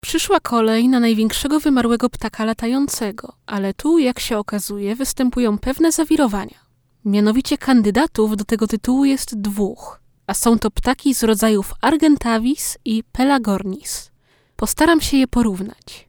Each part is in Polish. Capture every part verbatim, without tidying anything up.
Przyszła kolej na największego wymarłego ptaka latającego, ale tu, jak się okazuje, występują pewne zawirowania. Mianowicie kandydatów do tego tytułu jest dwóch, a są to ptaki z rodzajów Argentavis i Pelagornis. Postaram się je porównać.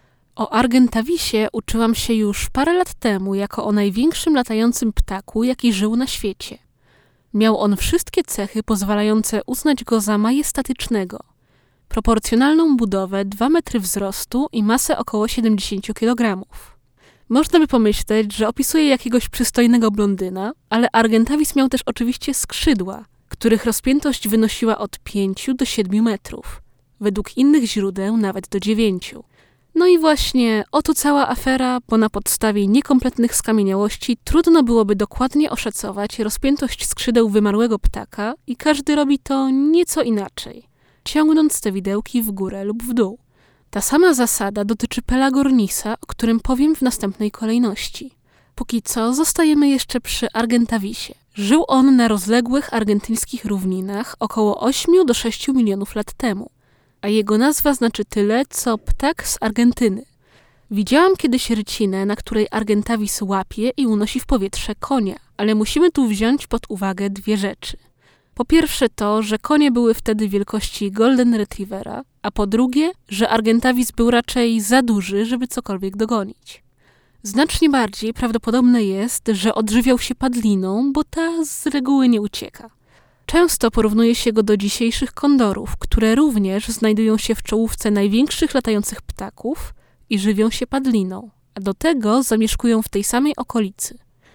O Argentavisie uczyłam się już parę lat temu jako o największym latającym ptaku, jaki żył na świecie. Miał on wszystkie cechy pozwalające uznać go za majestatycznego. Proporcjonalną budowę, dwa metry wzrostu i masę około siedemdziesiąt kilogramów. Można by pomyśleć, że opisuje jakiegoś przystojnego blondyna, ale Argentavis miał też oczywiście skrzydła, których rozpiętość wynosiła od pięciu do siedmiu metrów. Według innych źródeł nawet do dziewięciu. No i właśnie oto cała afera, bo na podstawie niekompletnych skamieniałości trudno byłoby dokładnie oszacować rozpiętość skrzydeł wymarłego ptaka i każdy robi to nieco inaczej, ciągnąc te widełki w górę lub w dół. Ta sama zasada dotyczy Pelagornisa, o którym powiem w następnej kolejności. Póki co zostajemy jeszcze przy Argentavisie. Żył on na rozległych argentyńskich równinach około ośmiu do sześciu milionów lat temu, a jego nazwa znaczy tyle, co ptak z Argentyny. Widziałam kiedyś rycinę, na której Argentavis łapie i unosi w powietrze konia, ale musimy tu wziąć pod uwagę dwie rzeczy. Po pierwsze to, że konie były wtedy wielkości Golden Retrievera, a po drugie, że Argentavis był raczej za duży, żeby cokolwiek dogonić. Znacznie bardziej prawdopodobne jest, że odżywiał się padliną, bo ta z reguły nie ucieka. Często porównuje się go do dzisiejszych kondorów, które również znajdują się w czołówce największych latających ptaków i żywią się padliną, a do tego zamieszkują w tej samej okolicy.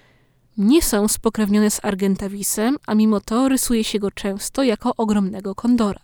Nie są spokrewnione z Argentavisem, a mimo to rysuje się go często jako ogromnego kondora.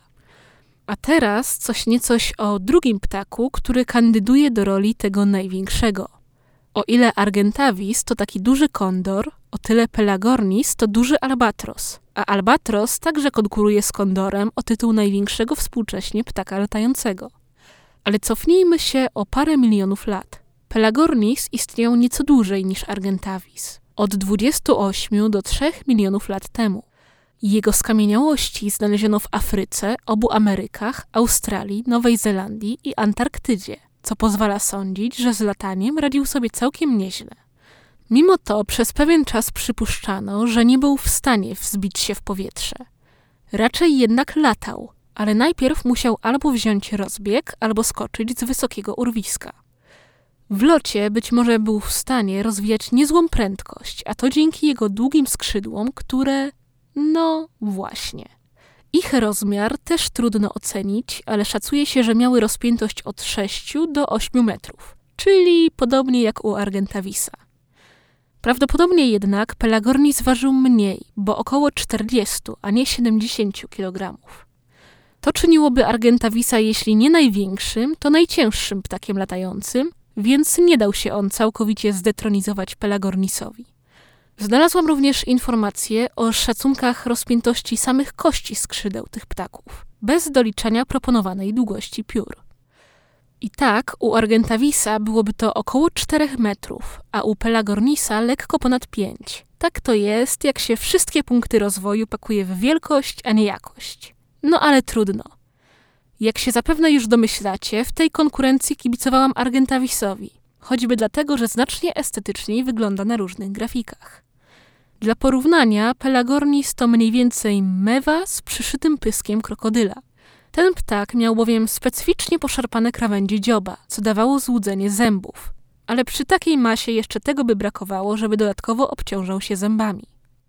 A teraz coś niecoś o drugim ptaku, który kandyduje do roli tego największego. O ile Argentavis to taki duży kondor, o tyle Pelagornis to duży albatros, a albatros także konkuruje z kondorem o tytuł największego współcześnie ptaka latającego. Ale cofnijmy się o parę milionów lat. Pelagornis istniał nieco dłużej niż Argentavis, od dwudziestu ośmiu do trzech milionów lat temu. Jego skamieniałości znaleziono w Afryce, obu Amerykach, Australii, Nowej Zelandii i Antarktydzie, co pozwala sądzić, że z lataniem radził sobie całkiem nieźle. Mimo to przez pewien czas przypuszczano, że nie był w stanie wzbić się w powietrze. Raczej jednak latał, ale najpierw musiał albo wziąć rozbieg, albo skoczyć z wysokiego urwiska. W locie być może był w stanie rozwijać niezłą prędkość, a to dzięki jego długim skrzydłom, które... no właśnie. Ich rozmiar też trudno ocenić, ale szacuje się, że miały rozpiętość od sześciu do ośmiu metrów, czyli podobnie jak u Argentavisa. Prawdopodobnie jednak Pelagornis ważył mniej, bo około czterdziestu, a nie siedemdziesięciu kilogramów. To czyniłoby Argentavisa, jeśli nie największym, to najcięższym ptakiem latającym, więc nie dał się on całkowicie zdetronizować Pelagornisowi. Znalazłam również informacje o szacunkach rozpiętości samych kości skrzydeł tych ptaków, bez doliczania proponowanej długości piór. I tak u Argentavisa byłoby to około czterech metrów, a u Pelagornisa lekko ponad pięć. Tak to jest, jak się wszystkie punkty rozwoju pakuje w wielkość, a nie jakość. No ale trudno. Jak się zapewne już domyślacie, w tej konkurencji kibicowałam Argentavisowi, choćby dlatego, że znacznie estetyczniej wygląda na różnych grafikach. Dla porównania, Pelagornis to mniej więcej mewa z przyszytym pyskiem krokodyla. Ten ptak miał bowiem specyficznie poszarpane krawędzie dzioba, co dawało złudzenie zębów, ale przy takiej masie jeszcze tego by brakowało, żeby dodatkowo obciążał się zębami.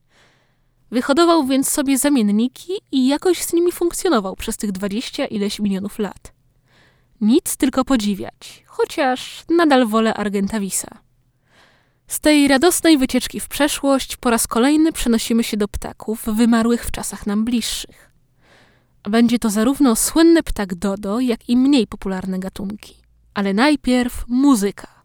Wyhodował więc sobie zamienniki i jakoś z nimi funkcjonował przez tych dwadzieścia ileś milionów lat. Nic tylko podziwiać, chociaż nadal wolę Argentavisa. Z tej radosnej wycieczki w przeszłość po raz kolejny przenosimy się do ptaków wymarłych w czasach nam bliższych. Będzie to zarówno słynny ptak dodo, jak i mniej popularne gatunki. Ale najpierw muzyka.